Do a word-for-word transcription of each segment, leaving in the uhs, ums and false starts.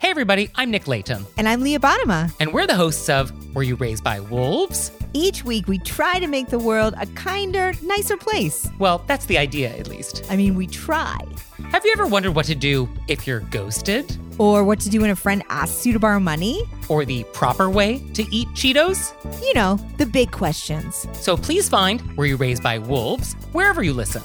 Hey everybody, I'm Nick Layton. And I'm Leah Bottima. And we're the hosts of Were You Raised by Wolves? Each week we try to make the world a kinder, nicer place. Well, that's the idea, at least. I mean, we try. Have you ever wondered what to do if you're ghosted? Or what to do when a friend asks you to borrow money? Or the proper way to eat Cheetos? You know, the big questions. So please find Were You Raised by Wolves wherever you listen.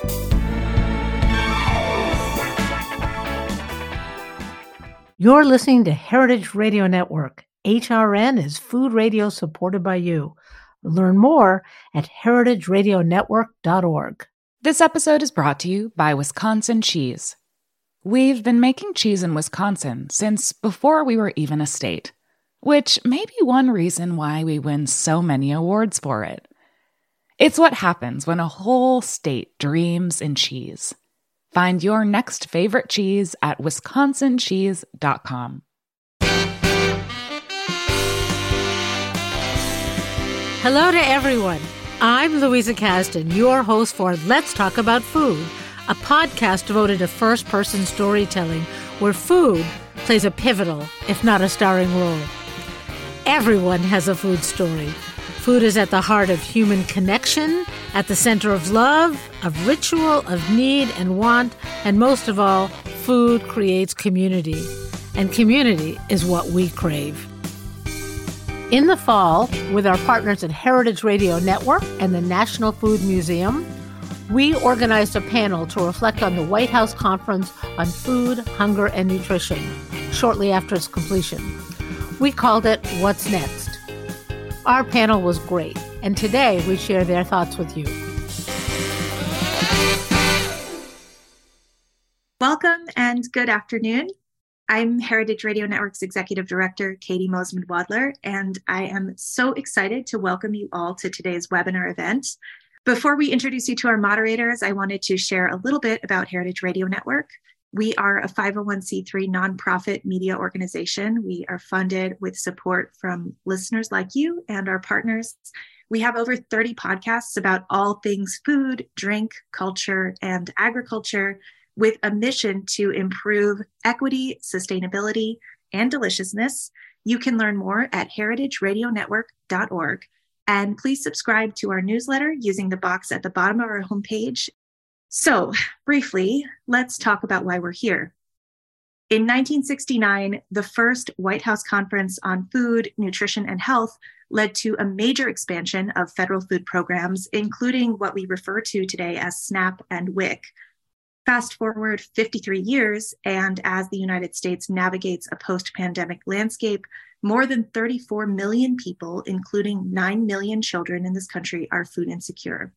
You're listening to Heritage Radio Network. H R N is food radio supported by you. Learn more at heritage radio network dot org. This episode is brought to you by Wisconsin Cheese. We've been making cheese in Wisconsin since before we were even a state, which may be one reason why we win so many awards for it. It's what happens when a whole state dreams in cheese. Find your next favorite cheese at wisconsin cheese dot com. Hello to everyone. I'm Louisa Kasdan, your host for Let's Talk About Food, a podcast devoted to first-person storytelling where food plays a pivotal, if not a starring role. Everyone has a food story. Food is at the heart of human connection, at the center of love, of ritual, of need and want, and most of all, food creates community. And community is what we crave. In the fall, with our partners at Heritage Radio Network and the National Food Museum, we organized a panel to reflect on the White House Conference on Food, Hunger, and Nutrition, shortly after its completion. We called it What's Next? Our panel was great, and today we share their thoughts with you. Welcome and good afternoon. I'm Heritage Radio Network's Executive Director, Katie Mosman-Wadler, and I am so excited to welcome you all to today's webinar event. Before we introduce you to our moderators, I wanted to share a little bit about Heritage Radio Network. We are a five oh one c three nonprofit media organization. We are funded with support from listeners like you and our partners. We have over thirty podcasts about all things food, drink, culture, and agriculture, with a mission to improve equity, sustainability, and deliciousness. You can learn more at heritage radio network dot org. And please subscribe to our newsletter using the box at the bottom of our homepage. So, briefly, let's talk about why we're here. In nineteen sixty-nine, the first White House Conference on Food, Nutrition, and Health led to a major expansion of federal food programs, including what we refer to today as SNAP and W I C. Fast forward fifty-three years, and as the United States navigates a post-pandemic landscape, more than thirty-four million people, including nine million children in this country, are food insecure.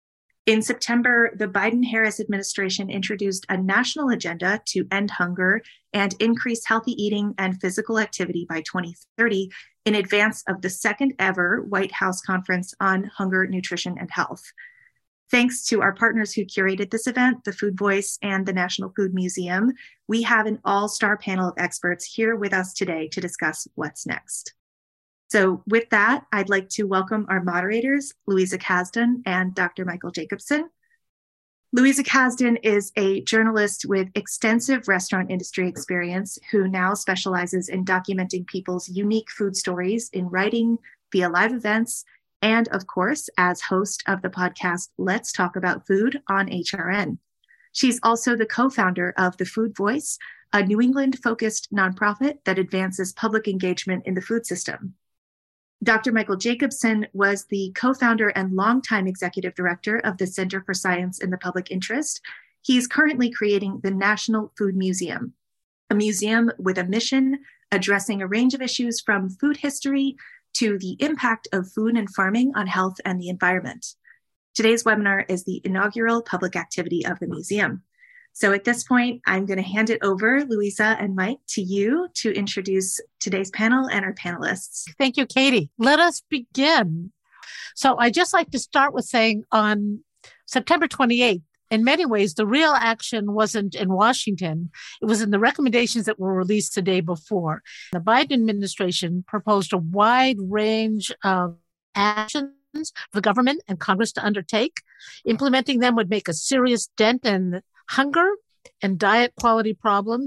In September, the Biden-Harris administration introduced a national agenda to end hunger and increase healthy eating and physical activity by twenty thirty in advance of the second ever White House Conference on Hunger, Nutrition, and Health. Thanks to our partners who curated this event, the Food Voice and the National Food Museum, we have an all-star panel of experts here with us today to discuss what's next. So with that, I'd like to welcome our moderators, Louisa Kasdan and Doctor Michael Jacobson. Louisa Kasdan is a journalist with extensive restaurant industry experience who now specializes in documenting people's unique food stories in writing, via live events, and of course, as host of the podcast, Let's Talk About Food on H R N. She's also the co-founder of The Food Voice, a New England-focused nonprofit that advances public engagement in the food system. Doctor Michael Jacobson was the co-founder and longtime executive director of the Center for Science in the Public Interest. He's currently creating the National Food Museum, a museum with a mission addressing a range of issues from food history to the impact of food and farming on health and the environment. Today's webinar is the inaugural public activity of the museum. So at this point, I'm going to hand it over, Louisa and Mike, to you to introduce today's panel and our panelists. Thank you, Katie. Let us begin. So I'd just like to start with saying on September twenty-eighth, in many ways, the real action wasn't in Washington. It was in the recommendations that were released the day before. The Biden administration proposed a wide range of actions for the government and Congress to undertake. Implementing them would make a serious dent in hunger and diet quality problems.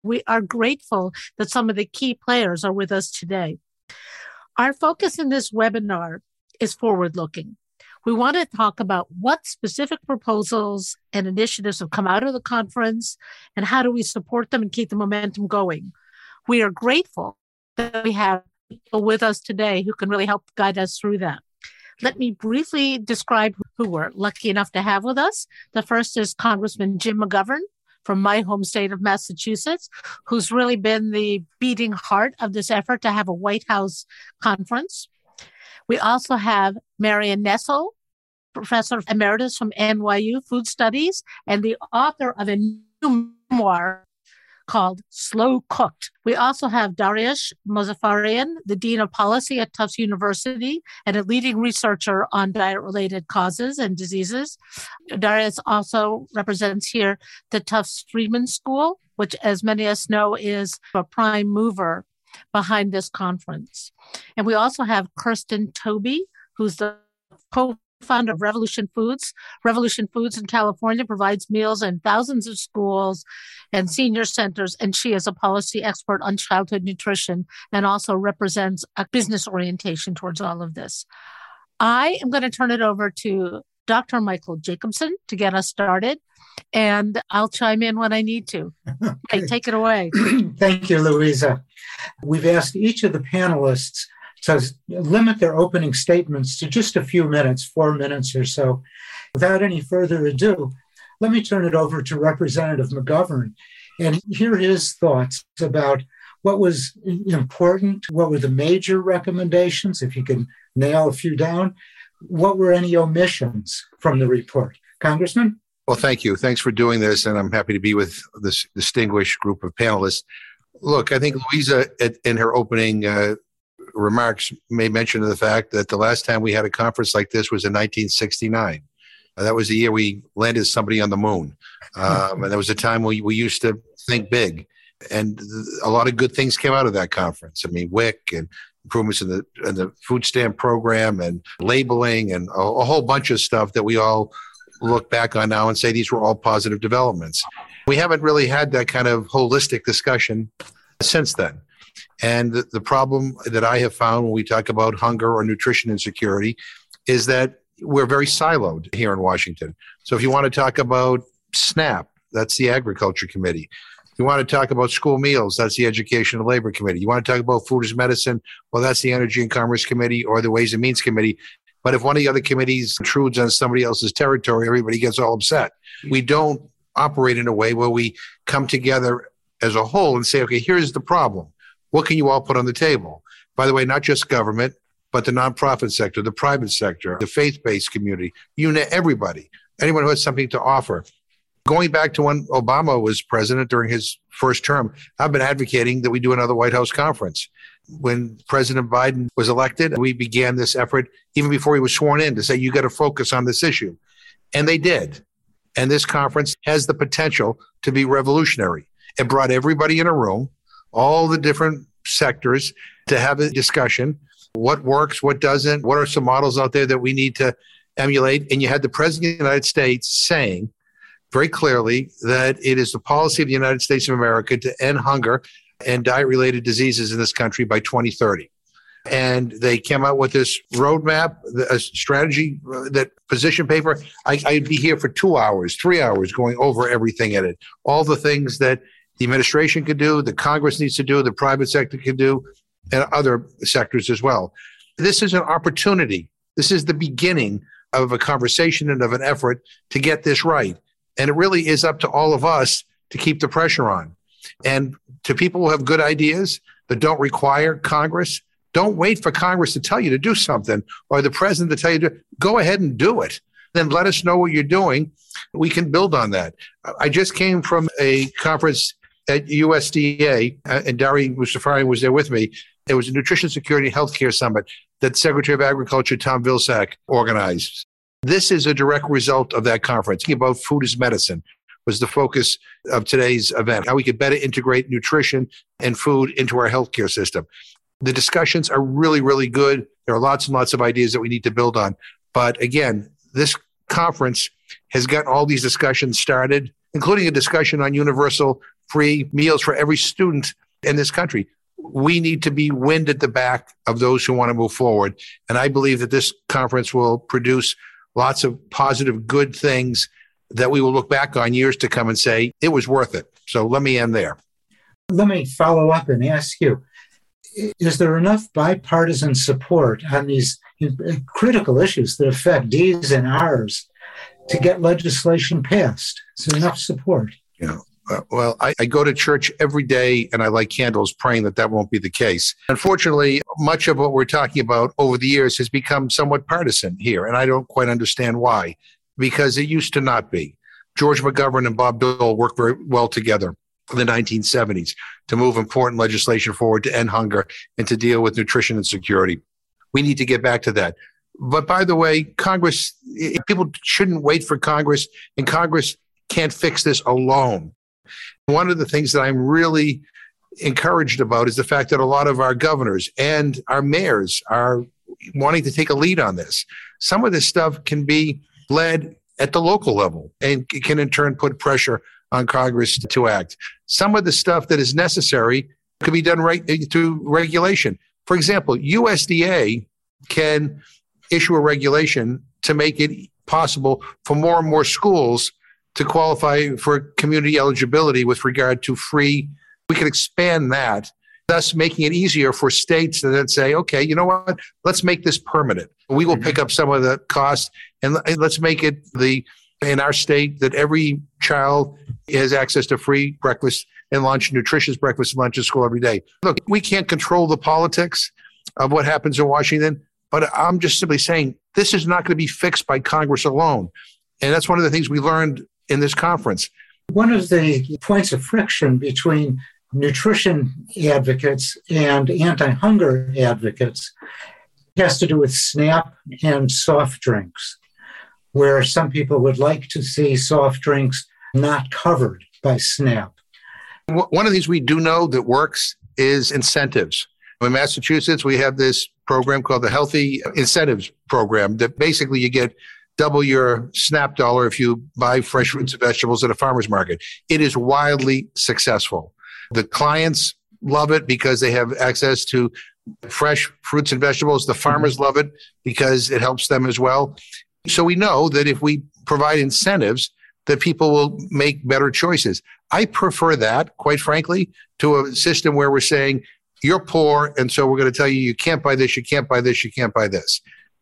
We are grateful that some of the key players are with us today. Our focus in this webinar is forward-looking. We want to talk about what specific proposals and initiatives have come out of the conference and how do we support them and keep the momentum going. We are grateful that we have people with us today who can really help guide us through that. Let me briefly describe who we're lucky enough to have with us. The first is Congressman Jim McGovern from my home state of Massachusetts, who's really been the beating heart of this effort to have a White House conference. We also have Marion Nestle, Professor Emeritus from N Y U Food Studies and the author of a new memoir called Slow Cooked. We also have Dariush Mozaffarian, the Dean of Policy at Tufts University and a leading researcher on diet-related causes and diseases. Dariush also represents here the Tufts Friedman School, which, as many of us know, is a prime mover behind this conference. And we also have Kirsten Toby, who's the co founder of Revolution Foods. Revolution Foods in California provides meals in thousands of schools and senior centers, and she is a policy expert on childhood nutrition and also represents a business orientation towards all of this. I am going to turn it over to Doctor Michael Jacobson to get us started, and I'll chime in when I need to. Okay. Hey, take it away. Thank you, Louisa. We've asked each of the panelists to limit their opening statements to just a few minutes, four minutes or so. Without any further ado, let me turn it over to Representative McGovern and hear his thoughts about what was important, what were the major recommendations, if you can nail a few down, what were any omissions from the report. Congressman? Well, thank you. Thanks for doing this, and I'm happy to be with this distinguished group of panelists. Look, I think Louisa, in her opening uh, remarks, made mention of the fact that the last time we had a conference like this was in nineteen sixty-nine. Uh, that was the year we landed somebody on the moon. Um, and there was a time when we, we used to think big. And th- a lot of good things came out of that conference. I mean, W I C and improvements in the, in the food stamp program and labeling and a, a whole bunch of stuff that we all look back on now and say these were all positive developments. We haven't really had that kind of holistic discussion since then. And the, the problem that I have found when we talk about hunger or nutrition insecurity is that we're very siloed here in Washington. So if you want to talk about SNAP, that's the Agriculture Committee. If you want to talk about school meals, that's the Education and Labor Committee. You want to talk about food as medicine, well, that's the Energy and Commerce Committee or the Ways and Means Committee. But if one of the other committees intrudes on somebody else's territory, everybody gets all upset. We don't operate in a way where we come together as a whole and say, okay, here's the problem. What can you all put on the table? By the way, not just government, but the nonprofit sector, the private sector, the faith-based community, you know, everybody, anyone who has something to offer. Going back to when Obama was president during his first term, I've been advocating that we do another White House conference. When President Biden was elected, we began this effort even before he was sworn in to say, you got to focus on this issue. And they did. And this conference has the potential to be revolutionary. It brought everybody in a room, all the different sectors, to have a discussion. What works, what doesn't, what are some models out there that we need to emulate? And you had the President of the United States saying very clearly that it is the policy of the United States of America to end hunger and diet-related diseases in this country by twenty thirty. And they came out with this roadmap, a strategy, that position paper. I, I'd be here for two hours, three hours going over everything in it. All the things that the administration could do, the Congress needs to do, the private sector can do, and other sectors as well. This is an opportunity. This is the beginning of a conversation and of an effort to get this right. And it really is up to all of us to keep the pressure on. And to people who have good ideas that don't require Congress, don't wait for Congress to tell you to do something or the president to tell you to go ahead and do it. Then let us know what you're doing. We can build on that. I just came from a conference at U S D A, and Dariush Mozaffarian was there with me. It was a Nutrition Security and Healthcare Summit that Secretary of Agriculture Tom Vilsack organized. This is a direct result of that conference. Thinking about food as medicine was the focus of today's event, how we could better integrate nutrition and food into our healthcare system. The discussions are really, really good. There are lots and lots of ideas that we need to build on. But again, this conference has gotten all these discussions started, including a discussion on universal free meals for every student in this country. We need to be wind at the back of those who want to move forward. And I believe that this conference will produce lots of positive, good things that we will look back on years to come and say, it was worth it. So let me end there. Let me follow up and ask you, is there enough bipartisan support on these critical issues that affect D's and R's to get legislation passed? Is there enough support? Yeah. Uh, well, I, I go to church every day and I light candles praying that that won't be the case. Unfortunately, much of what we're talking about over the years has become somewhat partisan here, and I don't quite understand why, because it used to not be. George McGovern and Bob Dole worked very well together in the nineteen seventies to move important legislation forward to end hunger and to deal with nutrition insecurity. We need to get back to that. But by the way, Congress, people shouldn't wait for Congress, and Congress can't fix this alone. One of the things that I'm really encouraged about is the fact that a lot of our governors and our mayors are wanting to take a lead on this. Some of this stuff can be led at the local level and can in turn put pressure on Congress to act. Some of the stuff that is necessary could be done right through regulation. For example, U S D A can issue a regulation to make it possible for more and more schools to qualify for community eligibility with regard to free. We could expand that, thus making it easier for states to then say, okay, you know what, let's make this permanent. We will pick up some of the cost, and let's make it the in our state that every child has access to free breakfast and lunch, nutritious breakfast and lunch at school every day. Look, we can't control the politics of what happens in Washington, but I'm just simply saying this is not going to be fixed by Congress alone. And that's one of the things we learned in this conference. One of the points of friction between nutrition advocates and anti-hunger advocates has to do with SNAP and soft drinks, where some people would like to see soft drinks not covered by SNAP. One of the things we do know that works is incentives. In Massachusetts, we have this program called the Healthy Incentives Program that basically you get double your SNAP dollar if you buy fresh fruits and vegetables at a farmer's market. It is wildly successful. The clients love it because they have access to fresh fruits and vegetables. The farmers love it because it helps them as well. So we know that if we provide incentives, that people will make better choices. I prefer that, quite frankly, to a system where we're saying, you're poor, and so we're going to tell you, you can't buy this, you can't buy this, you can't buy this.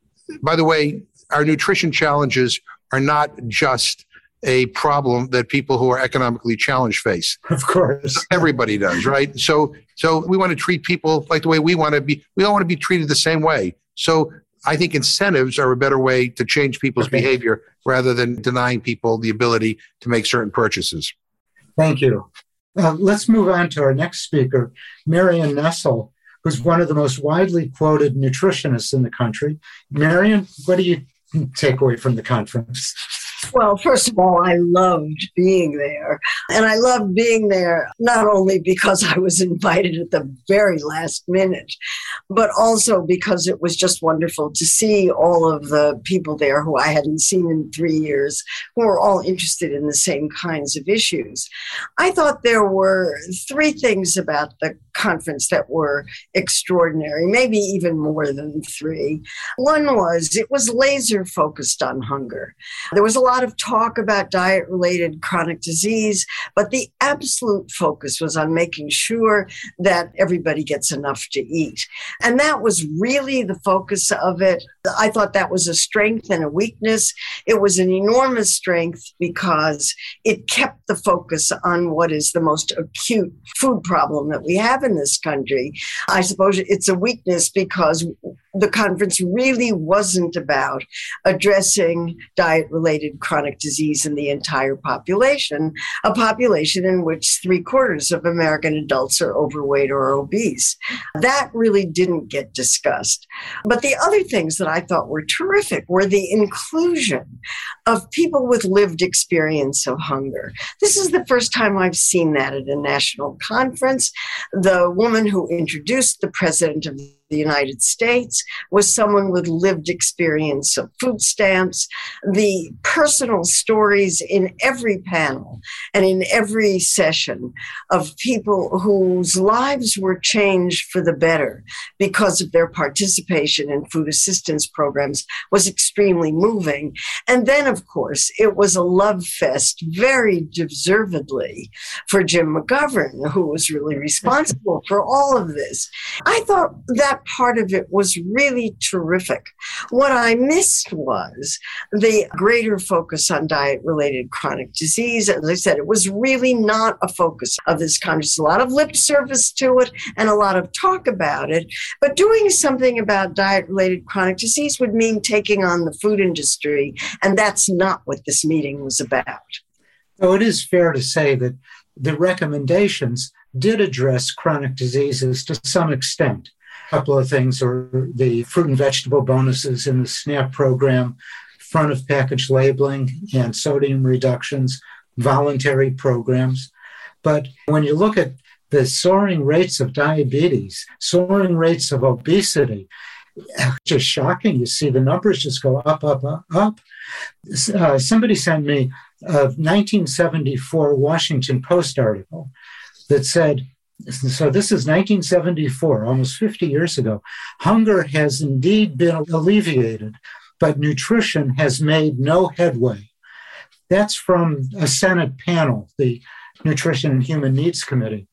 By the way, our nutrition challenges are not just a problem that people who are economically challenged face. Of course. Everybody does, right? So so we want to treat people like the way we want to be. We all want to be treated the same way. So I think incentives are a better way to change people's okay. behavior rather than denying people the ability to make certain purchases. Thank you. Uh, let's move on to our next speaker, Marion Nestle, who's one of the most widely quoted nutritionists in the country. Marion, what do you take away from the conference? Well, first of all, I loved being there. And I loved being there not only because I was invited at the very last minute, but also because it was just wonderful to see all of the people there who I hadn't seen in three years, who were all interested in the same kinds of issues. I thought there were three things about the conference that were extraordinary, maybe even more than three. One was it was laser focused on hunger. There was a lot of talk about diet-related chronic disease, but the absolute focus was on making sure that everybody gets enough to eat. And that was really the focus of it. I thought that was a strength and a weakness. It was an enormous strength because it kept the focus on what is the most acute food problem that we have in this country. I suppose it's a weakness because the conference really wasn't about addressing diet-related chronic disease in the entire population, a population in which three quarters of American adults are overweight or obese. That really didn't get discussed. But the other things that I thought were terrific were the inclusion of people with lived experience of hunger. This is the first time I've seen that at a national conference. The woman who introduced the president of the the United States was someone with lived experience of food stamps. The personal stories in every panel and in every session of people whose lives were changed for the better because of their participation in food assistance programs was extremely moving. And then, of course, it was a love fest, very deservedly, for Jim McGovern, who was really responsible for all of this. I thought that part of it was really terrific. What I missed was the greater focus on diet-related chronic disease. As I said, it was really not a focus of this Congress. A lot of lip service to it and a lot of talk about it. But doing something about diet-related chronic disease would mean taking on the food industry, and that's not what this meeting was about. So it is fair to say that the recommendations did address chronic diseases to some extent. A couple of things are the fruit and vegetable bonuses in the SNAP program, front of package labeling and sodium reductions, voluntary programs. But when you look at the soaring rates of diabetes, soaring rates of obesity, just shocking. You see the numbers just go up, up, up, up. Uh, somebody sent me a nineteen seventy-four Washington Post article that said, so this is nineteen seventy-four, almost fifty years ago, hunger has indeed been alleviated, but nutrition has made no headway. That's from a Senate panel, the Nutrition and Human Needs Committee.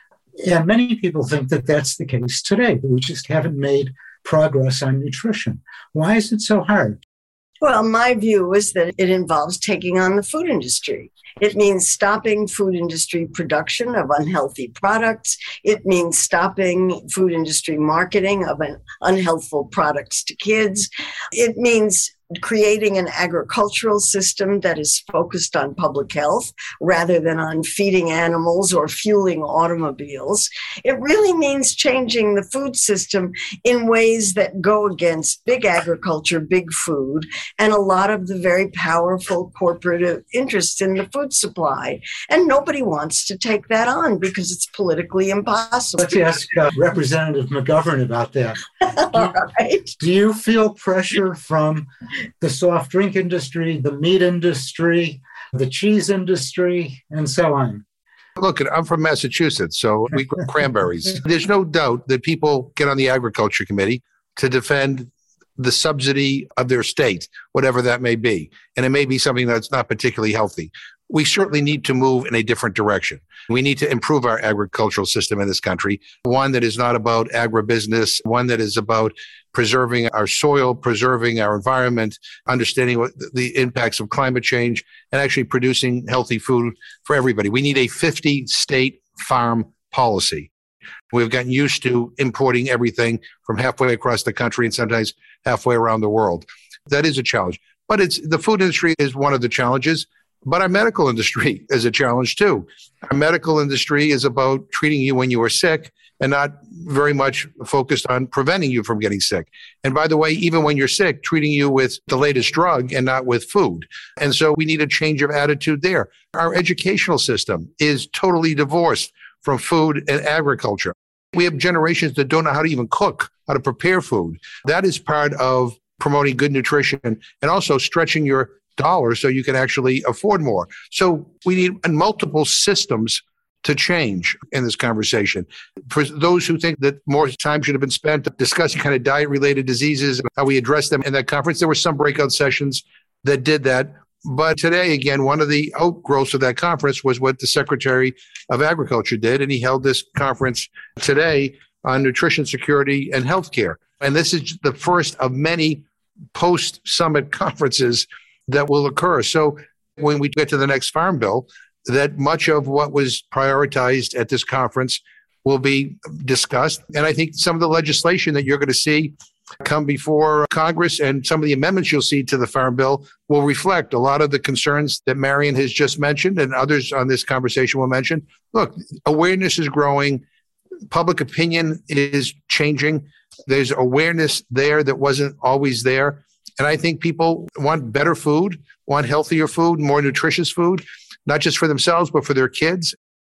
And many people think that that's the case today, that we just haven't made progress on nutrition. Why is it so hard? Well, my view is that it involves taking on the food industry. It means stopping food industry production of unhealthy products. It means stopping food industry marketing of unhealthful products to kids. It means creating an agricultural system that is focused on public health rather than on feeding animals or fueling automobiles. It really means changing the food system in ways that go against big agriculture, big food, and a lot of the very powerful corporate interests in the food supply. And nobody wants to take that on because it's politically impossible. Let's ask uh, Representative McGovern about that. All right. Do you feel pressure from the soft drink industry, the meat industry, the cheese industry, and so on? Look, I'm from Massachusetts, so we grow cranberries. There's no doubt that people get on the Agriculture Committee to defend the subsidy of their state, whatever that may be. And it may be something that's not particularly healthy. We certainly need to move in a different direction. We need to improve our agricultural system in this country, one that is not about agribusiness, one that is about preserving our soil, preserving our environment, understanding what the impacts of climate change, and actually producing healthy food for everybody. We need a fifty-state farm policy. We've gotten used to importing everything from halfway across the country and sometimes halfway around the world. That is a challenge. But it's the food industry is one of the challenges. But our medical industry is a challenge too. Our medical industry is about treating you when you are sick and not very much focused on preventing you from getting sick. And by the way, even when you're sick, treating you with the latest drug and not with food. And so we need a change of attitude there. Our educational system is totally divorced from food and agriculture. We have generations that don't know how to even cook, how to prepare food. That is part of promoting good nutrition and also stretching your dollars so you can actually afford more. So we need multiple systems to change in this conversation. For those who think that more time should have been spent discussing kind of diet-related diseases and how we address them in that conference, there were some breakout sessions that did that. But today, again, one of the outgrowths of that conference was what the Secretary of Agriculture did, and he held this conference today on nutrition security and healthcare. And this is the first of many post-summit conferences that will occur. So when we get to the next Farm Bill, that much of what was prioritized at this conference will be discussed. And I think some of the legislation that you're going to see come before Congress and some of the amendments you'll see to the Farm Bill will reflect a lot of the concerns that Marion has just mentioned and others on this conversation will mention. Look, awareness is growing. Public opinion is changing. There's awareness there that wasn't always there. And I think people want better food, want healthier food, more nutritious food, not just for themselves, but for their kids.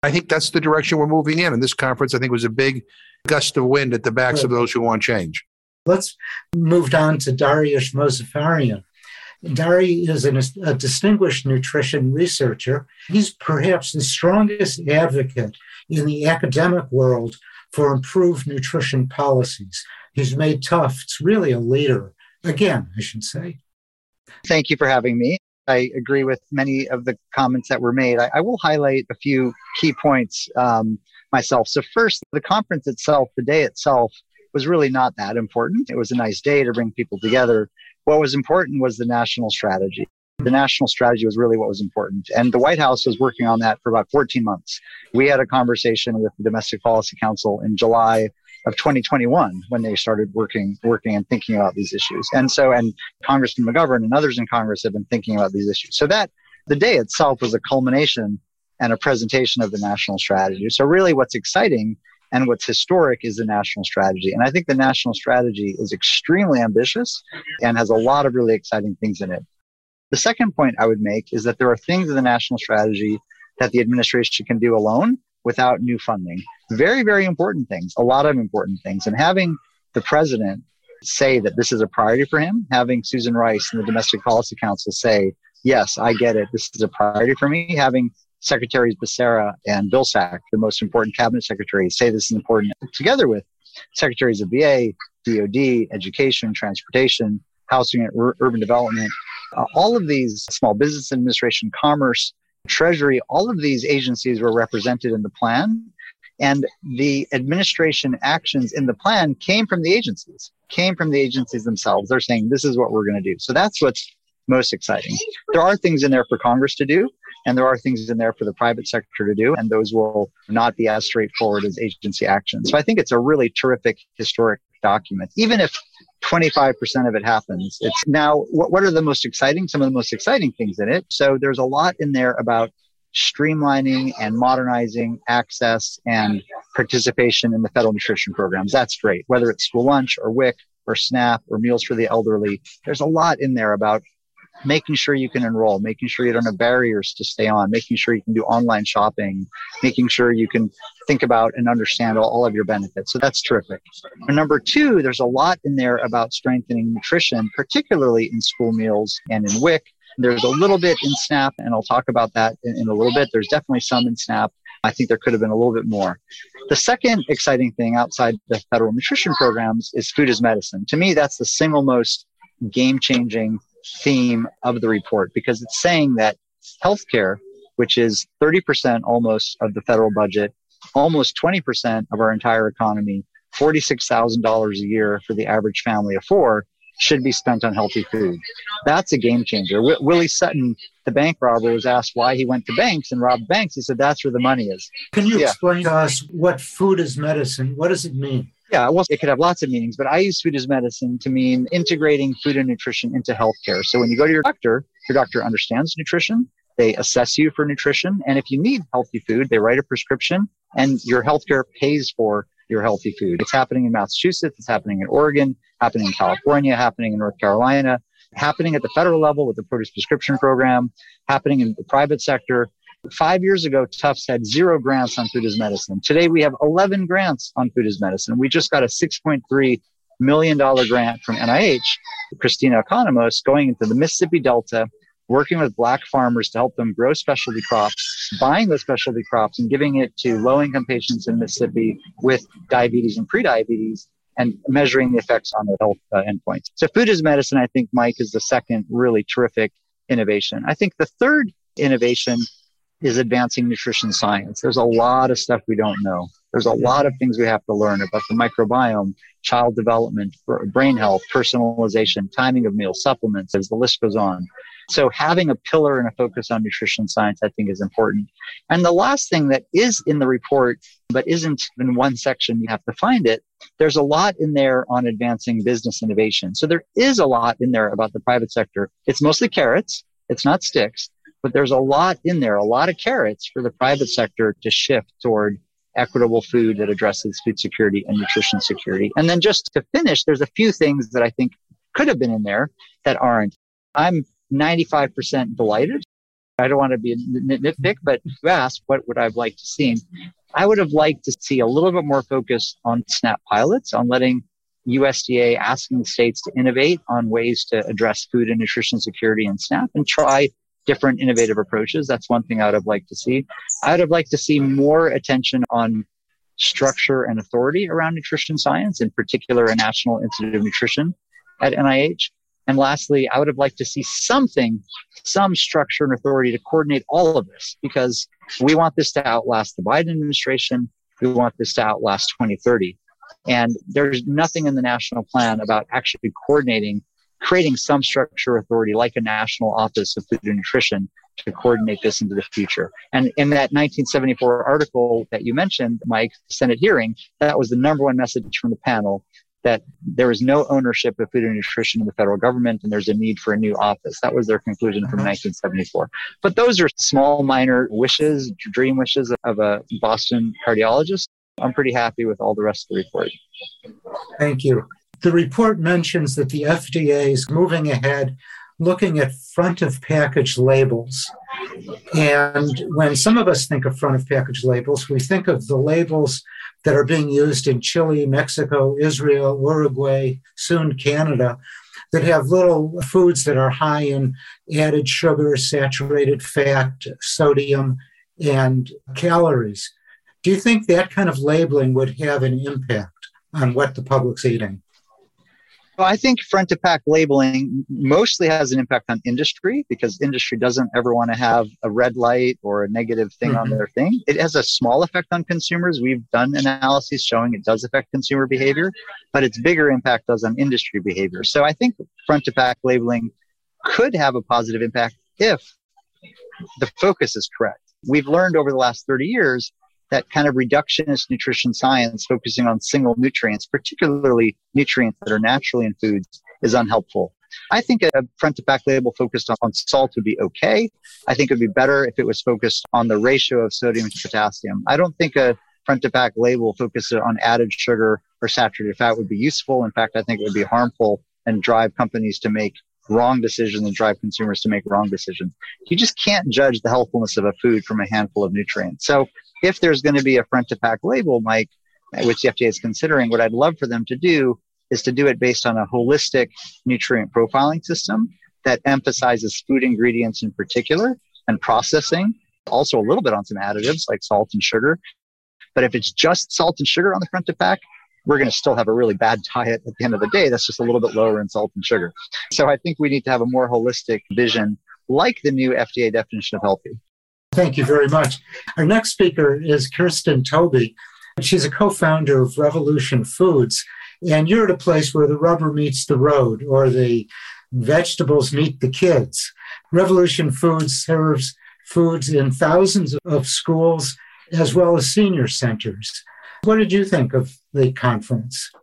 I think that's the direction we're moving in. And this conference, I think, was a big gust of wind at the backs of those who want change. Let's move on to Dariush Mozaffarian. Dari is an, a distinguished nutrition researcher. He's perhaps the strongest advocate in the academic world for improved nutrition policies. He's made Tufts really a leader, again, I should say. Thank you for having me. I agree with many of the comments that were made. I, I will highlight a few key points um, myself. So first, the conference itself, the day itself, was really not that important. It was a nice day to bring people together. What was important was the national strategy. The national strategy was really what was important. And the White House was working on that for about fourteen months. We had a conversation with the Domestic Policy Council in July of twenty twenty-one when they started working, working and thinking about these issues. And so, and Congressman McGovern and others in Congress have been thinking about these issues. So that the day itself was a culmination and a presentation of the national strategy. So really what's exciting and what's historic is the national strategy. And I think the national strategy is extremely ambitious and has a lot of really exciting things in it. The second point I would make is that there are things in the national strategy that the administration can do alone without new funding. Very, very important things, a lot of important things. And having the president say that this is a priority for him, having Susan Rice and the Domestic Policy Council say, yes, I get it, this is a priority for me, having Secretaries Becerra and Vilsack, the most important cabinet secretaries, say this is important, together with Secretaries of V A, D O D, Education, Transportation, Housing and Ur- Urban Development, uh, all of these, Small Business Administration, Commerce, Treasury, all of these agencies were represented in the plan. And the administration actions in the plan came from the agencies, came from the agencies themselves. They're saying, this is what we're going to do. So that's what's most exciting. There are things in there for Congress to do, and there are things in there for the private sector to do, and those will not be as straightforward as agency action. So I think it's a really terrific historic document. Even if twenty-five percent of it happens, it's now, what, what are the most exciting, some of the most exciting things in it? So there's a lot in there about streamlining and modernizing access and participation in the federal nutrition programs. That's great. Whether it's school lunch or W I C or SNAP or Meals for the Elderly, there's a lot in there about making sure you can enroll, making sure you don't have barriers to stay on, making sure you can do online shopping, making sure you can think about and understand all, all of your benefits. So that's terrific. And number two, there's a lot in there about strengthening nutrition, particularly in school meals and in W I C. There's a little bit in SNAP, and I'll talk about that in, in a little bit. There's definitely some in SNAP. I think there could have been a little bit more. The second exciting thing outside the federal nutrition programs is food as medicine. To me, that's the single most game-changing theme of the report, because it's saying that healthcare, which is thirty percent almost of the federal budget, almost twenty percent of our entire economy, forty-six thousand dollars a year for the average family of four, should be spent on healthy food. That's a game changer. W- Willie Sutton, the bank robber, was asked why he went to banks and robbed banks. He said, that's where the money is. Can you yeah. explain to us what food is medicine? What does it mean? Yeah, well, it could have lots of meanings, but I use food as medicine to mean integrating food and nutrition into healthcare. So when you go to your doctor, your doctor understands nutrition. They assess you for nutrition. And if you need healthy food, they write a prescription and your healthcare pays for your healthy food. It's happening in Massachusetts. It's happening in Oregon, happening in California, happening in North Carolina, happening at the federal level with the produce prescription program, happening in the private sector. Five years ago, Tufts had zero grants on food as medicine. Today, we have eleven grants on food as medicine. We just got a six point three million dollars grant from N I H, Christina Economos, going into the Mississippi Delta, working with Black farmers to help them grow specialty crops, buying those specialty crops and giving it to low-income patients in Mississippi with diabetes and prediabetes, and measuring the effects on their health uh, endpoints. So food as medicine, I think, Mike, is the second really terrific innovation. I think the third innovation is advancing nutrition science. There's a lot of stuff we don't know. There's a lot of things we have to learn about the microbiome, child development, brain health, personalization, timing of meals, supplements, as the list goes on. So having a pillar and a focus on nutrition science, I think, is important. And the last thing that is in the report, but isn't in one section, you have to find it, there's a lot in there on advancing business innovation. So there is a lot in there about the private sector. It's mostly carrots. It's not sticks. But there's a lot in there, a lot of carrots for the private sector to shift toward equitable food that addresses food security and nutrition security. And then just to finish, there's a few things that I think could have been in there that aren't. I'm ninety-five percent delighted. I don't want to be a nit- nitpick, but you asked what would I have liked to see. I would have liked to see a little bit more focus on SNAP pilots, on letting U S D A asking the states to innovate on ways to address food and nutrition security in SNAP and try different innovative approaches. That's one thing I would have liked to see. I would have liked to see more attention on structure and authority around nutrition science, in particular a National Institute of Nutrition at N I H. And lastly, I would have liked to see something, some structure and authority to coordinate all of this, because we want this to outlast the Biden administration. We want this to outlast twenty thirty. And there's nothing in the national plan about actually coordinating, creating some structure authority like a National Office of Food and Nutrition to coordinate this into the future. And in that nineteen seventy-four article that you mentioned, Mike, Senate hearing, that was the number one message from the panel, that there is no ownership of food and nutrition in the federal government, and there's a need for a new office. That was their conclusion from nineteen seventy-four. But those are small, minor wishes, dream wishes of a Boston cardiologist. I'm pretty happy with all the rest of the report. Thank you. The report mentions that the F D A is moving ahead looking at front of package labels. And when some of us think of front of package labels, we think of the labels that are being used in Chile, Mexico, Israel, Uruguay, soon Canada, that have little foods that are high in added sugar, saturated fat, sodium, and calories. Do you think that kind of labeling would have an impact on what the public's eating? Well, I think front-to-pack labeling mostly has an impact on industry, because industry doesn't ever want to have a red light or a negative thing mm-hmm. on their thing. It has a small effect on consumers. We've done analyses showing it does affect consumer behavior, but its bigger impact does on industry behavior. So I think front-to-pack labeling could have a positive impact if the focus is correct. We've learned over the last thirty years that kind of reductionist nutrition science focusing on single nutrients, particularly nutrients that are naturally in foods, is unhelpful. I think a front-to-back label focused on, on salt would be okay. I think it would be better if it was focused on the ratio of sodium to potassium. I don't think a front-to-back label focused on added sugar or saturated fat would be useful. In fact, I think it would be harmful and drive companies to make wrong decisions and drive consumers to make wrong decisions. You just can't judge the healthfulness of a food from a handful of nutrients. So if there's going to be a front-to-pack label, Mike, which the F D A is considering, what I'd love for them to do is to do it based on a holistic nutrient profiling system that emphasizes food ingredients in particular and processing, also a little bit on some additives like salt and sugar. But if it's just salt and sugar on the front-to-pack, we're going to still have a really bad diet at the end of the day. That's just a little bit lower in salt and sugar. So I think we need to have a more holistic vision like the new F D A definition of healthy. Thank you very much. Our next speaker is Kirsten Tobey. She's a co-founder of Revolution Foods. And you're at a place where the rubber meets the road, or the vegetables meet the kids. Revolution Foods serves foods in thousands of schools as well as senior centers. What did you think of the conference?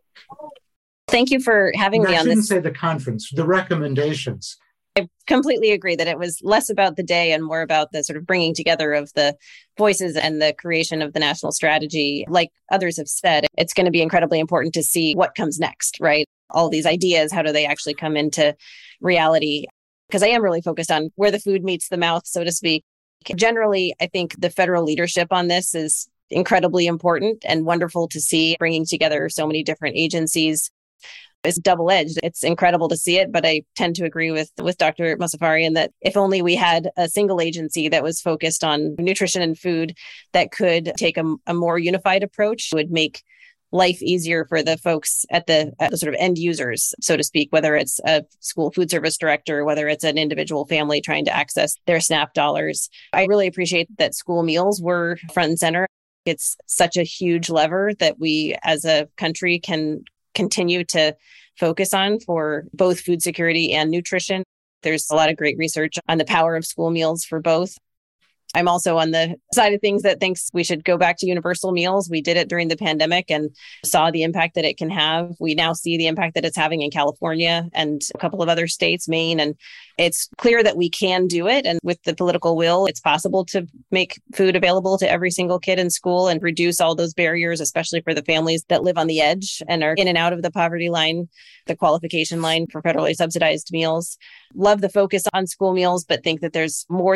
Thank you for having no, me on this. I shouldn't say the conference, the recommendations. I completely agree that it was less about the day and more about the sort of bringing together of the voices and the creation of the national strategy. Like others have said, it's going to be incredibly important to see what comes next, right? All these ideas, how do they actually come into reality? Because I am really focused on where the food meets the mouth, so to speak. Generally, I think the federal leadership on this is incredibly important and wonderful to see, bringing together so many different agencies. It's double-edged. It's incredible to see it, but I tend to agree with, with Doctor Mozaffarian that if only we had a single agency that was focused on nutrition and food that could take a, a more unified approach, it would make life easier for the folks at the, at the sort of end users, so to speak, whether it's a school food service director, whether it's an individual family trying to access their SNAP dollars. I really appreciate that school meals were front and center. It's such a huge lever that we as a country can continue to focus on for both food security and nutrition. There's a lot of great research on the power of school meals for both. I'm also on the side of things that thinks we should go back to universal meals. We did it during the pandemic and saw the impact that it can have. We now see the impact that it's having in California and a couple of other states, Maine. And it's clear that we can do it. And with the political will, it's possible to make food available to every single kid in school and reduce all those barriers, especially for the families that live on the edge and are in and out of the poverty line, the qualification line for federally subsidized meals. Love the focus on school meals, but think that there's more that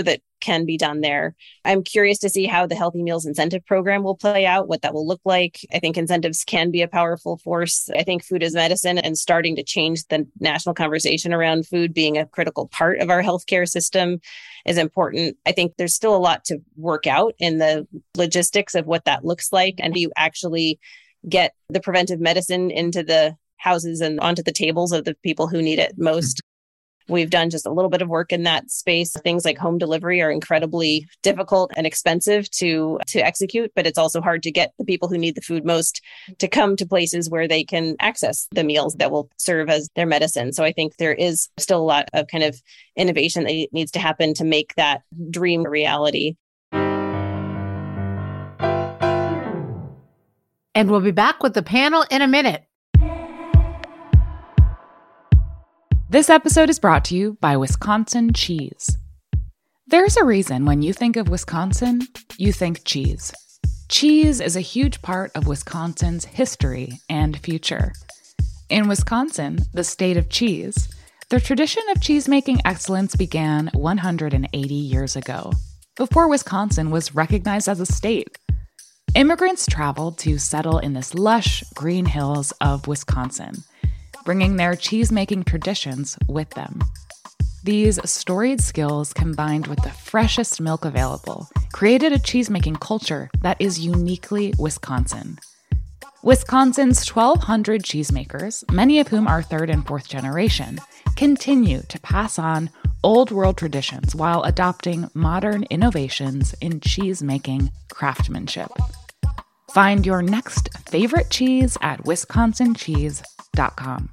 can be done there. I'm curious to see how the Healthy Meals Incentive Program will play out, what that will look like. I think incentives can be a powerful force. I think food is medicine, and starting to change the national conversation around food being a critical part of our healthcare system is important. I think there's still a lot to work out in the logistics of what that looks like. And do you actually get the preventive medicine into the houses and onto the tables of the people who need it most? We've done just a little bit of work in that space. Things like home delivery are incredibly difficult and expensive to, to execute, but it's also hard to get the people who need the food most to come to places where they can access the meals that will serve as their medicine. So I think there is still a lot of kind of innovation that needs to happen to make that dream a reality. And we'll be back with the panel in a minute. This episode is brought to you by Wisconsin Cheese. There's a reason when you think of Wisconsin, you think cheese. Cheese is a huge part of Wisconsin's history and future. In Wisconsin, the state of cheese, the tradition of cheese-making excellence began one hundred eighty years ago, before Wisconsin was recognized as a state. Immigrants traveled to settle in this lush green hills of Wisconsin, bringing their cheese-making traditions with them. These storied skills, combined with the freshest milk available, created a cheese-making culture that is uniquely Wisconsin. Wisconsin's twelve hundred cheesemakers, many of whom are third and fourth generation, continue to pass on old-world traditions while adopting modern innovations in cheese-making craftsmanship. Find your next favorite cheese at wisconsin cheese dot com.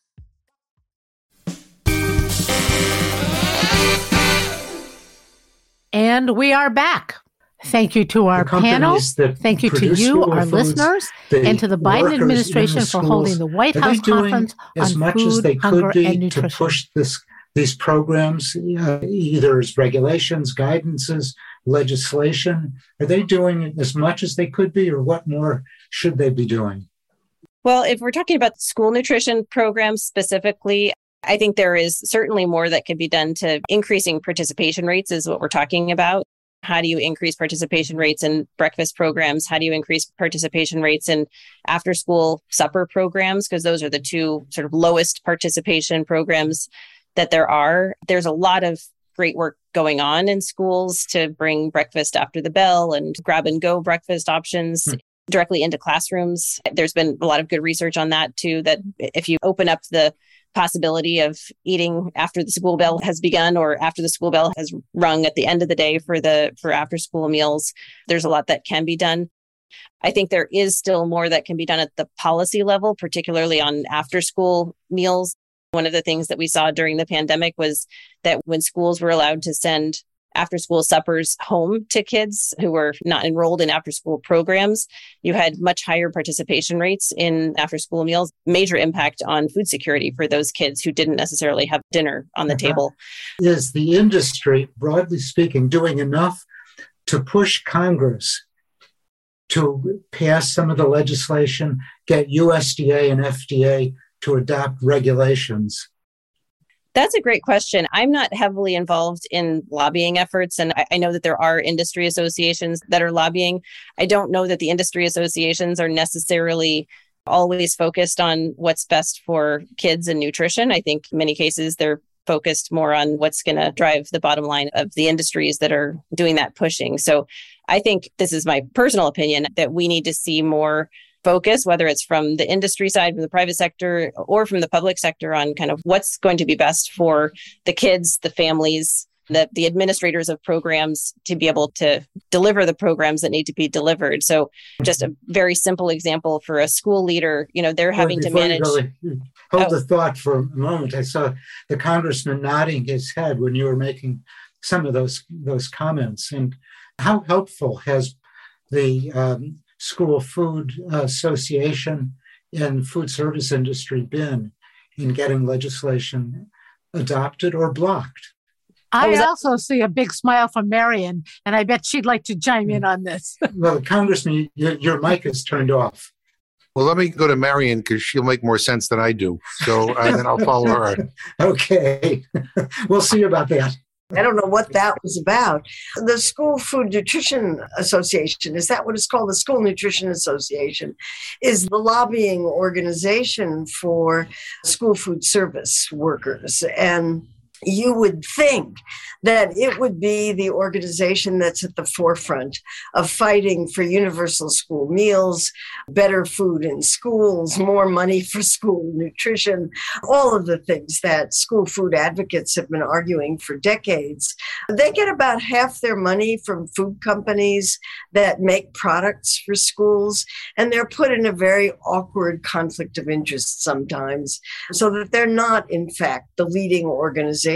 And we are back. Thank you to our panel. Thank you to you, our foods, listeners, and to the Biden administration for holding the White House conference as on much food, as they hunger, could and be to nutrition. push this these programs, uh, either as regulations, guidances, legislation? Are they doing as much as they could be, or what more should they be doing? Well, if we're talking about school nutrition programs specifically, I think there is certainly more that could be done to increasing participation rates is what we're talking about. How do you increase participation rates in breakfast programs? How do you increase participation rates in after school supper programs? Because those are the two sort of lowest participation programs that there are. There's a lot of great work going on in schools to bring breakfast after the bell and grab and go breakfast options hmm. directly into classrooms. There's been a lot of good research on that too, that if you open up the possibility of eating after the school bell has begun or after the school bell has rung at the end of the day for the for after school meals, there's a lot that can be done. I think there is still more that can be done at the policy level, particularly on after school meals. One of the things that we saw during the pandemic was that when schools were allowed to send after school suppers home to kids who were not enrolled in after school programs, you had much higher participation rates in after school meals, major impact on food security for those kids who didn't necessarily have dinner on the uh-huh. table. Is the industry, broadly speaking, doing enough to push Congress to pass some of the legislation, get U S D A and F D A to adopt regulations? That's a great question. I'm not heavily involved in lobbying efforts, and I, I know that there are industry associations that are lobbying. I don't know that the industry associations are necessarily always focused on what's best for kids and nutrition. I think in many cases they're focused more on what's going to drive the bottom line of the industries that are doing that pushing. So I think this is my personal opinion that we need to see more focus, whether it's from the industry side, from the private sector, or from the public sector, on kind of what's going to be best for the kids, the families, the, the administrators of programs to be able to deliver the programs that need to be delivered. So just a very simple example for a school leader, you know, they're having well, to manage. Really hold oh. the thought for a moment. I saw the congressman nodding his head when you were making some of those, those comments. And how helpful has the um, School Food Association and food service industry been in getting legislation adopted or blocked? I also see a big smile from Marion, and I bet she'd like to chime in on this. Well, Congressman, your, your mic is turned off. Well, let me go to Marion because she'll make more sense than I do. So uh, then I'll follow her. Okay. We'll see about that. I don't know what that was about. The School Food Nutrition Association, is that what it's called? The School Nutrition Association is the lobbying organization for school food service workers. And you would think that it would be the organization that's at the forefront of fighting for universal school meals, better food in schools, more money for school nutrition, all of the things that school food advocates have been arguing for decades. They get about half their money from food companies that make products for schools, and they're put in a very awkward conflict of interest sometimes, so that they're not, in fact, the leading organization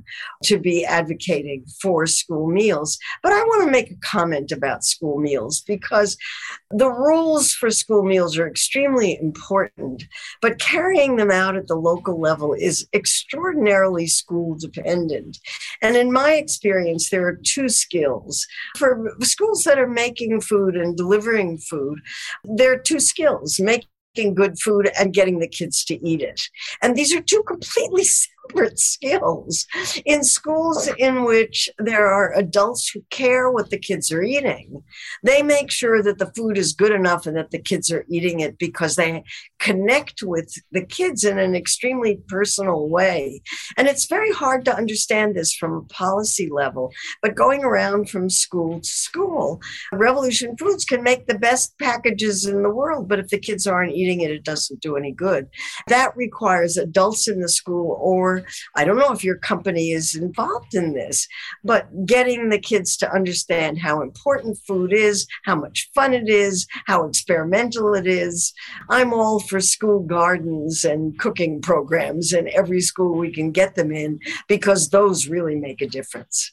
to be advocating for school meals. But I want to make a comment about school meals because the rules for school meals are extremely important, but carrying them out at the local level is extraordinarily school dependent. And in my experience, there are two skills. For schools that are making food and delivering food, there are two skills: making good food and getting the kids to eat it. And these are two completely separate skills. In schools in which there are adults who care what the kids are eating, they make sure that the food is good enough and that the kids are eating it because they connect with the kids in an extremely personal way. And it's very hard to understand this from a policy level, but going around from school to school, Revolution Foods can make the best packages in the world, but if the kids aren't eating it, it doesn't do any good. That requires adults in the school, or I don't know if your company is involved in this, but getting the kids to understand how important food is, how much fun it is, how experimental it is. I'm all for school gardens and cooking programs in every school we can get them in, because those really make a difference.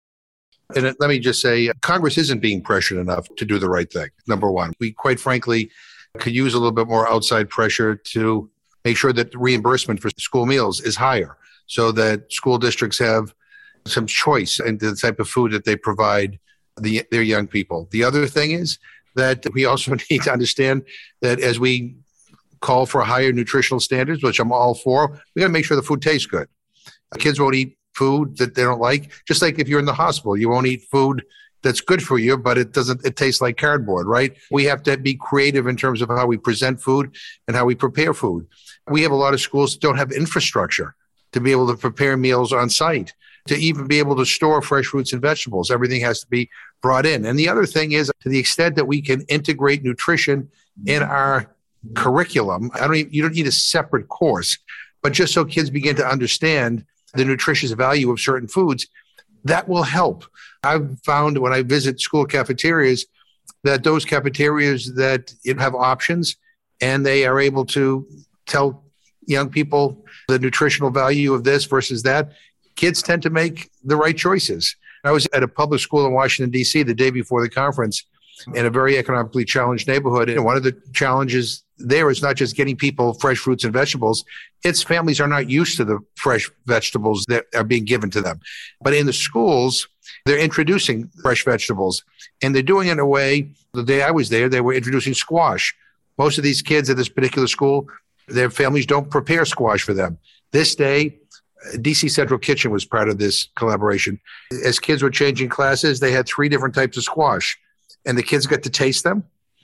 And let me just say, Congress isn't being pressured enough to do the right thing, number one. We, quite frankly, could use a little bit more outside pressure to make sure that the reimbursement for school meals is higher so that school districts have some choice in the type of food that they provide the, their young people. The other thing is that we also need to understand that as we call for higher nutritional standards, which I'm all for, we got to make sure the food tastes good. Kids won't eat food that they don't like. Just like if you're in the hospital, you won't eat food that's good for you, but it doesn't, it tastes like cardboard, right? We have to be creative in terms of how we present food and how we prepare food. We have a lot of schools that don't have infrastructure to be able to prepare meals on site, to even be able to store fresh fruits and vegetables. Everything has to be brought in. And the other thing is, to the extent that we can integrate nutrition in our curriculum, I don't even, you don't need a separate course, but just so kids begin to understand the nutritious value of certain foods, that will help. I've found when I visit school cafeterias that those cafeterias that have options and they are able to tell young people the nutritional value of this versus that, kids tend to make the right choices. I was at a public school in Washington, D C the day before the conference in a very economically challenged neighborhood. And one of the challenges there is not just getting people fresh fruits and vegetables. It's families are not used to the fresh vegetables that are being given to them. But in the schools, they're introducing fresh vegetables. And they're doing it in a way, the day I was there, they were introducing squash. Most of these kids at this particular school, their families don't prepare squash for them. This day, D C Central Kitchen was part of this collaboration. As kids were changing classes, they had three different types of squash. And the kids got to taste them.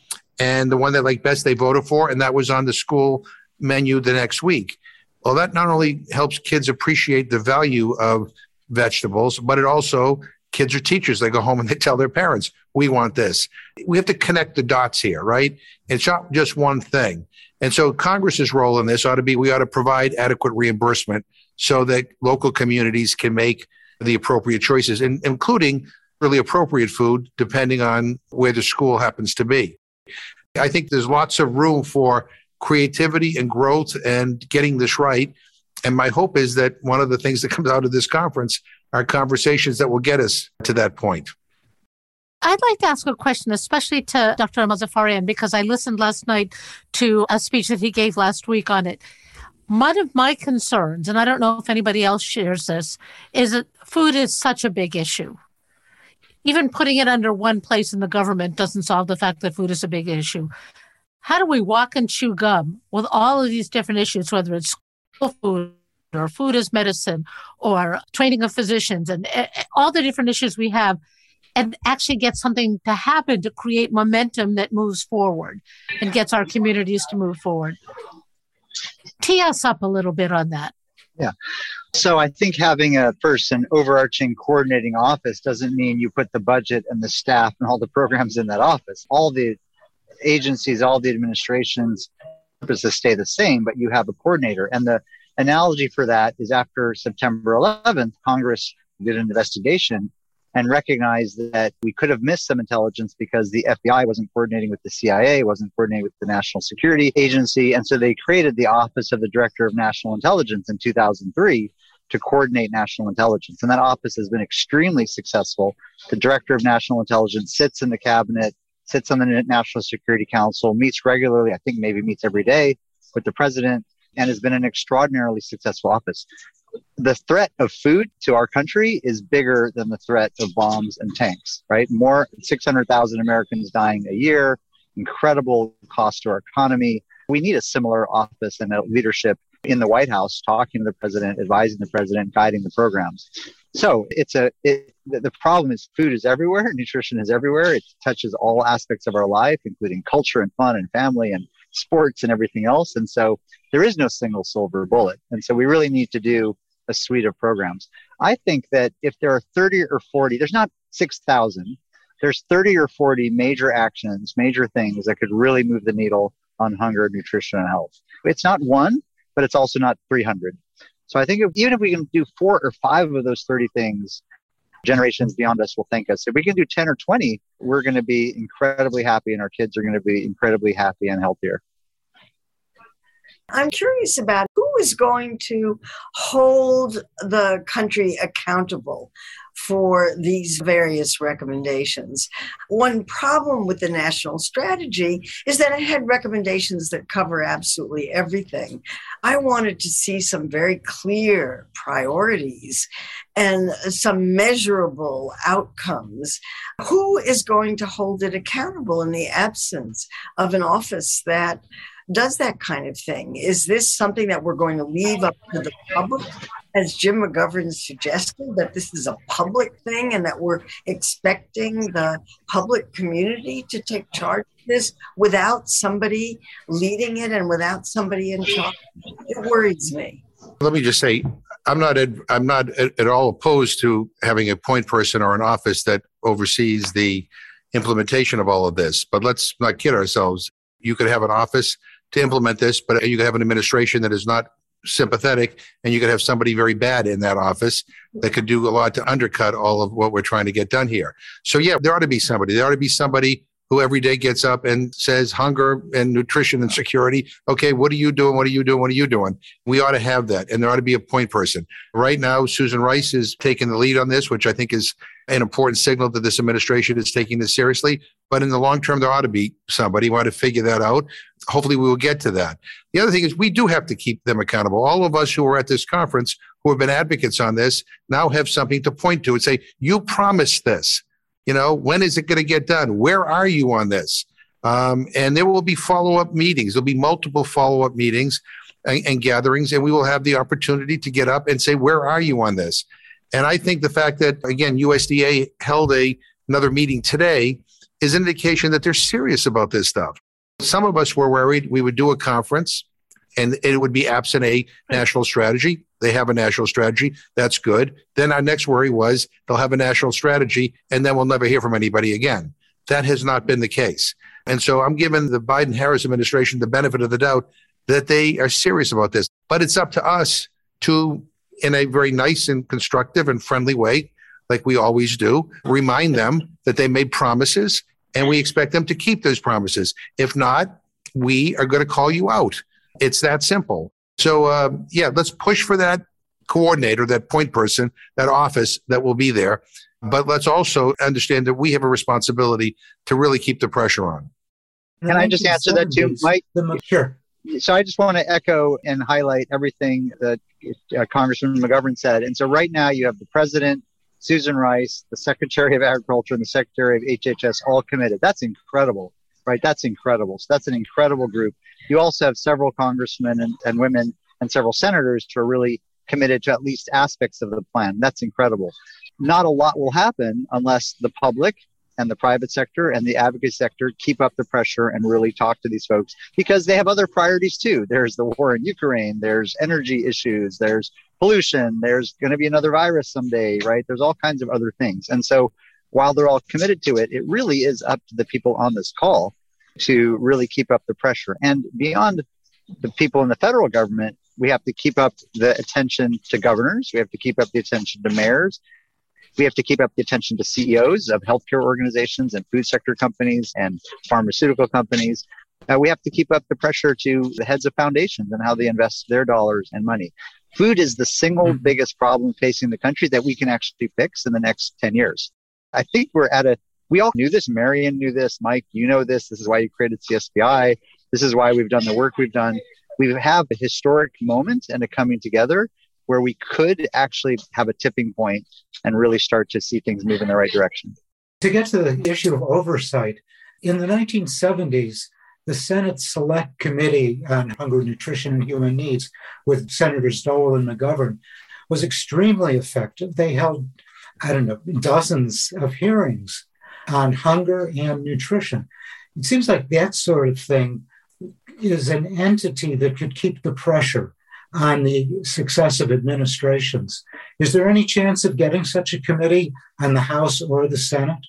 And the one they liked best, they voted for, and that was on the school menu the next week. Well, that not only helps kids appreciate the value of vegetables, but it also, kids are teachers. They go home and they tell their parents, we want this. We have to connect the dots here, right? It's not just one thing. And so Congress's role in this ought to be, we ought to provide adequate reimbursement so that local communities can make the appropriate choices, including really appropriate food, depending on where the school happens to be. I think there's lots of room for creativity and growth and getting this right. And my hope is that one of the things that comes out of this conference are conversations that will get us to that point. I'd like to ask a question, especially to Doctor Mozaffarian, because I listened last night to a speech that he gave last week on it. One of my concerns, and I don't know if anybody else shares this, is that food is such a big issue. Even putting it under one place in the government doesn't solve the fact that food is a big issue. How do we walk and chew gum with all of these different issues, whether it's school food or food as medicine, or training of physicians, and uh, all the different issues we have, and actually get something to happen to create momentum that moves forward and gets our communities to move forward. Tee us up a little bit on that. Yeah. So I think having a first an overarching coordinating office doesn't mean you put the budget and the staff and all the programs in that office. All the agencies, all the administrations, purposes stay the same, but you have a coordinator. And the analogy for that is after September eleventh, Congress did an investigation and recognized that we could have missed some intelligence because the F B I wasn't coordinating with the C I A, wasn't coordinating with the National Security Agency. And so they created the Office of the Director of National Intelligence in two thousand three to coordinate national intelligence. And that office has been extremely successful. The Director of National Intelligence sits in the cabinet, sits on the National Security Council, meets regularly, I think maybe meets every day with the president, and has been an extraordinarily successful office. The threat of food to our country is bigger than the threat of bombs and tanks, right? More six hundred thousand Americans dying a year, incredible cost to our economy. We need a similar office and a leadership in the White House, talking to the president, advising the president, guiding the programs. So it's a, it, the problem is food is everywhere. Nutrition is everywhere. It touches all aspects of our life, including culture and fun and family and sports and everything else. And so there is no single silver bullet. And so we really need to do a suite of programs. I think that if there are thirty or forty, there's not six thousand, there's thirty or forty major actions, major things that could really move the needle on hunger, nutrition, and health. It's not one, but it's also not three hundred. So I think if, even if we can do four or five of those thirty things, generations beyond us will thank us. If we can do ten or twenty, we're going to be incredibly happy, and our kids are going to be incredibly happy and healthier. I'm curious about who is going to hold the country accountable for these various recommendations. One problem with the national strategy is that it had recommendations that cover absolutely everything. I wanted to see some very clear priorities and some measurable outcomes. Who is going to hold it accountable in the absence of an office that does that kind of thing? Is this something that we're going to leave up to the public, as Jim McGovern suggested, that this is a public thing and that we're expecting the public community to take charge of this without somebody leading it and without somebody in charge? It worries me. Let me just say, I'm not at, I'm not at, at all opposed to having a point person or an office that oversees the implementation of all of this. But let's not kid ourselves. You could have an office to implement this, but you could have an administration that is not sympathetic, and you could have somebody very bad in that office that could do a lot to undercut all of what we're trying to get done here. So yeah, there ought to be somebody. There ought to be somebody who every day gets up and says hunger and nutrition and security. Okay, what are you doing? What are you doing? What are you doing? We ought to have that. And there ought to be a point person. Right now, Susan Rice is taking the lead on this, which I think is an important signal that this administration is taking this seriously. But in the long term, there ought to be somebody who ought to figure that out. Hopefully we will get to that. The other thing is we do have to keep them accountable. All of us who are at this conference who have been advocates on this now have something to point to and say, you promised this. You know, when is it going to get done? Where are you on this? Um, and there will be follow-up meetings. There'll be multiple follow-up meetings and, and gatherings, and we will have the opportunity to get up and say, where are you on this? And I think the fact that, again, U S D A held a another meeting today is an indication that they're serious about this stuff. Some of us were worried we would do a conference and it would be absent a national strategy. They have a national strategy. That's good. Then our next worry was they'll have a national strategy and then we'll never hear from anybody again. That has not been the case. And so I'm giving the Biden-Harris administration the benefit of the doubt that they are serious about this. But it's up to us to, in a very nice and constructive and friendly way, like we always do, remind them that they made promises and we expect them to keep those promises. If not, we are going to call you out. It's that simple. So, uh, yeah, let's push for that coordinator, that point person, that office that will be there. But let's also understand that we have a responsibility to really keep the pressure on. Can I just answer that too, Mike? Sure. So I just want to echo and highlight everything that uh, Congressman McGovern said. And so right now you have the president, Susan Rice, the Secretary of Agriculture, and the Secretary of H H S all committed. That's incredible, right? That's incredible. So that's an incredible group. You also have several congressmen and, and women and several senators who are really committed to at least aspects of the plan. That's incredible. Not a lot will happen unless the public and the private sector and the advocacy sector keep up the pressure and really talk to these folks, because they have other priorities too. There's the war in Ukraine, there's energy issues, there's pollution, there's going to be another virus someday, right? There's all kinds of other things. And so while they're all committed to it, it really is up to the people on this call to really keep up the pressure. And beyond the people in the federal government, we have to keep up the attention to governors. We have to keep up the attention to mayors. We have to keep up the attention to C E Os of healthcare organizations and food sector companies and pharmaceutical companies. Uh, we have to keep up the pressure to the heads of foundations and how they invest their dollars and money. Food is the single mm-hmm. biggest problem facing the country that we can actually fix in the next ten years. I think we're at a, we all knew this. Marion knew this. Mike, you know this. This is why you created C S B I. This is why we've done the work we've done. We have a historic moment and a coming together where we could actually have a tipping point and really start to see things move in the right direction. To get to the issue of oversight, in the nineteen seventies, the Senate Select Committee on Hunger, Nutrition, and Human Needs with Senators Dole and McGovern was extremely effective. They held, I don't know, dozens of hearings on hunger and nutrition. It seems like that sort of thing is an entity that could keep the pressure on the successive administrations. Is there any chance of getting such a committee on the House or the Senate?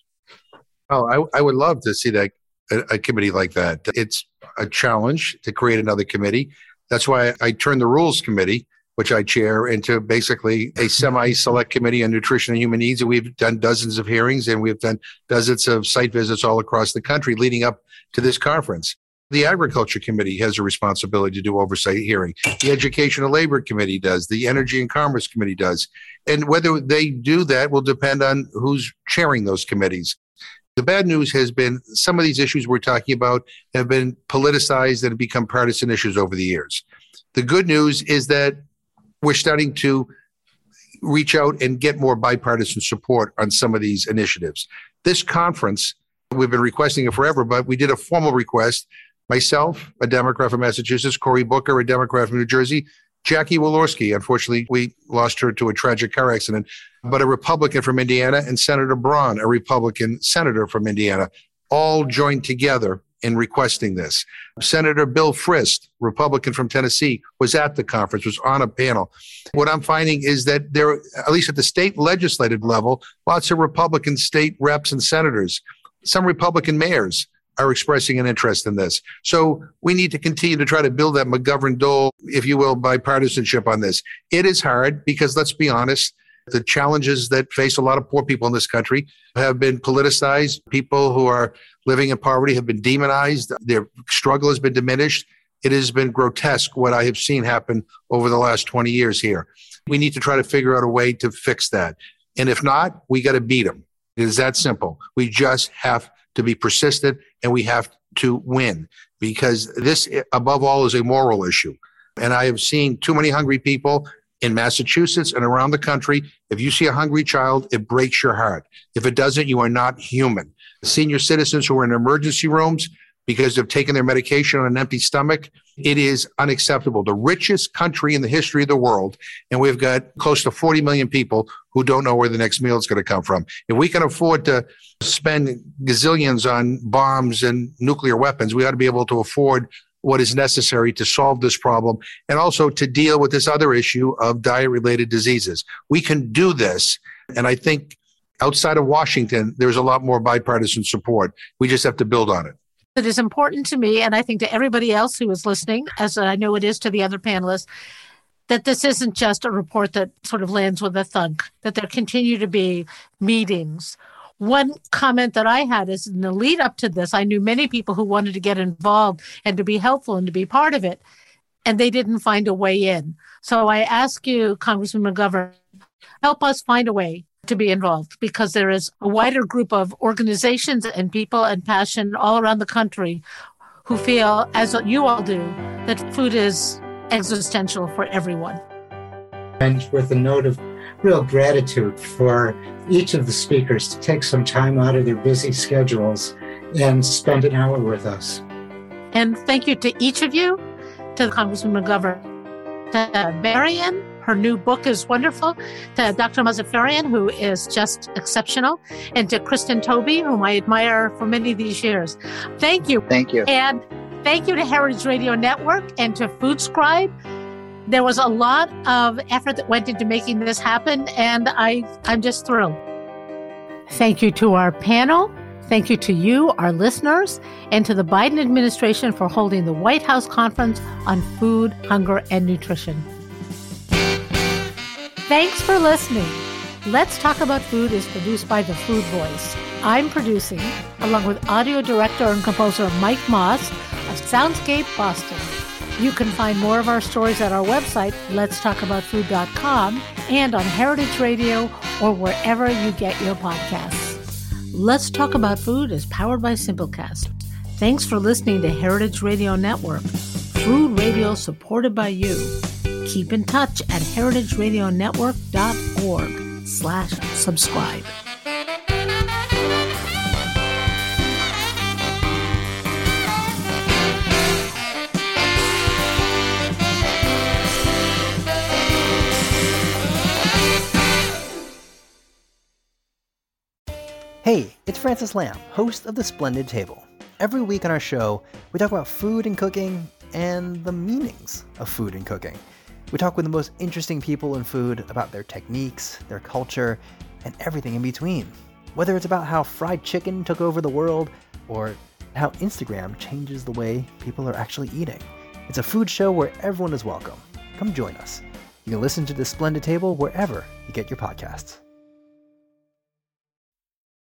Oh, I, I would love to see that a, a committee like that. It's a challenge to create another committee. That's why I turned the Rules Committee, which I chair, into basically a semi-select committee on nutrition and human needs. And we've done dozens of hearings and we've done dozens of site visits all across the country leading up to this conference. The Agriculture Committee has a responsibility to do oversight hearing. The Education and Labor Committee does. The Energy and Commerce Committee does. And whether they do that will depend on who's chairing those committees. The bad news has been some of these issues we're talking about have been politicized and have become partisan issues over the years. The good news is that we're starting to reach out and get more bipartisan support on some of these initiatives. This conference, we've been requesting it forever, but we did a formal request. Myself, a Democrat from Massachusetts, Cory Booker, a Democrat from New Jersey, Jackie Walorski, unfortunately, we lost her to a tragic car accident, but a Republican from Indiana, and Senator Braun, a Republican senator from Indiana, all joined together in requesting this. Senator Bill Frist, Republican from Tennessee, was at the conference, was on a panel. What I'm finding is that there, at least at the state legislative level, lots of Republican state reps and senators, some Republican mayors are expressing an interest in this. So we need to continue to try to build that McGovern-Dole, if you will, bipartisanship on this. It is hard because, let's be honest, the challenges that face a lot of poor people in this country have been politicized. People who are living in poverty have been demonized. Their struggle has been diminished. It has been grotesque what I have seen happen over the last twenty years here. We need to try to figure out a way to fix that. And if not, we got to beat them. It is that simple. We just have to be persistent and we have to win, because this, above all, is a moral issue. And I have seen too many hungry people in Massachusetts and around the country. If you see a hungry child, it breaks your heart. If it doesn't, you are not human. Senior citizens who are in emergency rooms because they've taken their medication on an empty stomach, it is unacceptable. The richest country in the history of the world, and we've got close to forty million people who don't know where the next meal is going to come from. If we can afford to spend gazillions on bombs and nuclear weapons, we ought to be able to afford what is necessary to solve this problem and also to deal with this other issue of diet-related diseases. We can do this, and I think outside of Washington, there's a lot more bipartisan support. We just have to build on it. It is important to me, and I think to everybody else who is listening, as I know it is to the other panelists, that this isn't just a report that sort of lands with a thunk, that there continue to be meetings. One comment that I had is in the lead up to this, I knew many people who wanted to get involved and to be helpful and to be part of it, and they didn't find a way in. So I ask you, Congressman McGovern, help us find a way to be involved, because there is a wider group of organizations and people and passion all around the country who feel, as you all do, that food is existential for everyone. And with a note of real gratitude for each of the speakers to take some time out of their busy schedules and spend an hour with us. And thank you to each of you, to Congressman McGovern, to Marion, Her new book is wonderful. To Doctor Mozaffarian, who is just exceptional, and to Kristen Toby, whom I admire for many of these years. Thank you. Thank you. And thank you to Heritage Radio Network and to FoodScribe. There was a lot of effort that went into making this happen, and I, I'm just thrilled. Thank you to our panel. Thank you to you, our listeners, and to the Biden administration for holding the White House Conference on Food, Hunger, and Nutrition. Thanks for listening. Let's Talk About Food is produced by The Food Voice. I'm producing, along with audio director and composer Mike Moss of Soundscape Boston. You can find more of our stories at our website, lets talk about food dot com, and on Heritage Radio or wherever you get your podcasts. Let's Talk About Food is powered by Simplecast. Thanks for listening to Heritage Radio Network, food radio supported by you. Keep in touch at heritage radio network dot org slash subscribe. Hey, it's Francis Lamb, host of The Splendid Table. Every week on our show, we talk about food and cooking and the meanings of food and cooking. We talk with the most interesting people in food about their techniques, their culture, and everything in between. Whether it's about how fried chicken took over the world or how Instagram changes the way people are actually eating. It's a food show where everyone is welcome. Come join us. You can listen to The Splendid Table wherever you get your podcasts.